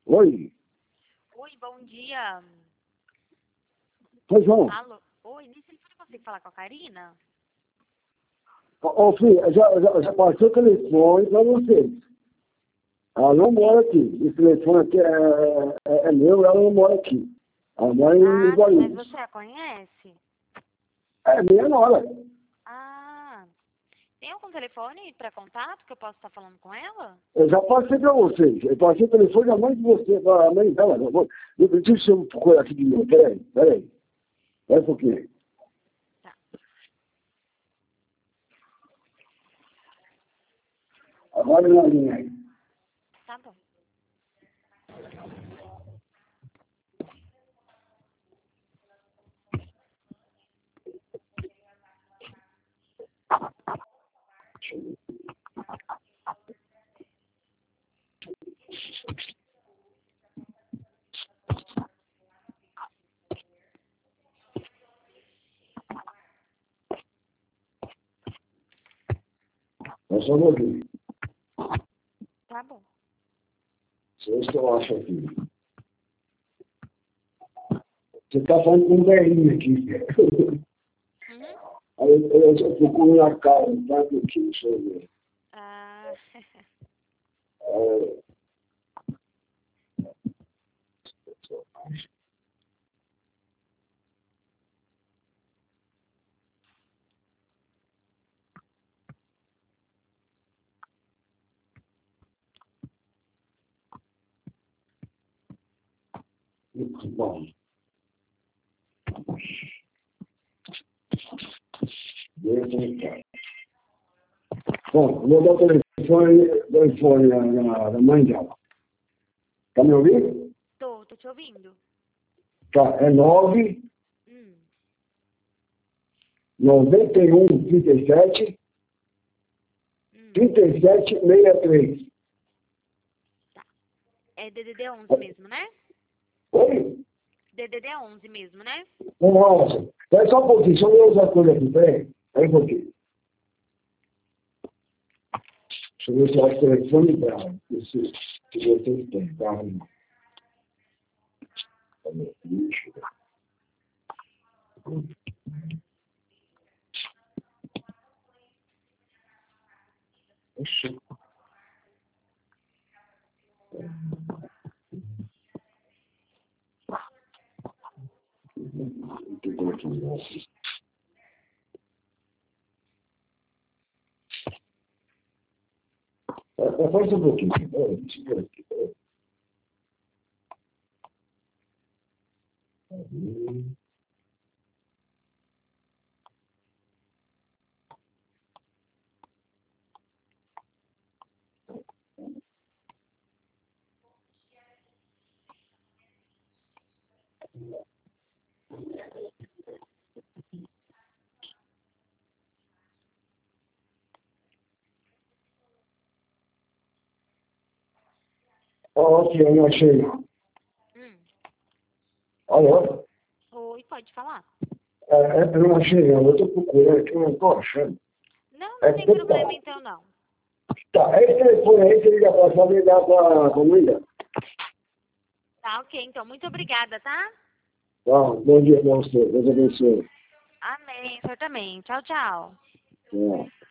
Oi. Oi, bom dia. Pois não. Alô? Oi, nem sei se eu consigo falar com a Karina. Ô, filho, já passei o telefone para vocês. Ela não mora aqui. Esse telefone aqui é meu, ela não mora aqui. Ela mora em Mas Guarulhos. você a conhece? É minha nora. Ah, tem algum telefone para contato que eu possa estar falando com ela? Eu já passei para vocês. Eu passei o telefone da mãe de vocês, da mãe dela. Deixa eu procurar aqui de novo. Peraí. Espera um pouquinho. Tá, Agora na linha aí. tá bom. Nós vamos ouvir. Tá bom. Isso que eu acho aqui. Você está falando com um velhinho aqui, velho. Uhum. Aí eu procuro na cara, tá aqui, deixa eu ver. Ah, É, muito bom. Bom, vou dar o telefone da mãe dela. Tá me ouvindo? tô te ouvindo. Tá, é 9 Hum, 91 37 hum. 37 63. É DDD 11 mesmo, né? Oi? DDD 11 mesmo, né? Nossa, espera só um pouquinho, deixa eu ver outra coisa aqui, peraí. Aí um pouquinho. Deixa eu ver se é o telefone dela. Se vocês têm, tá? Deixa eu ver. Oxi. Faz um pouquinho. Peraí, deixa eu ver aqui. Peraí. Ó, aqui, eu não achei, não. Hum. Alô? Oi, pode falar? Eu não achei, não. Eu estou procurando aqui, eu não estou achando. Não tem problema então não. Tá, esse telefone aí, você liga para só ligar para a família. Tá, ok, então. Muito obrigada, tá? Tá, bom dia para você. Deus abençoe. Amém, o senhor também. Tchau, tchau. Tchau.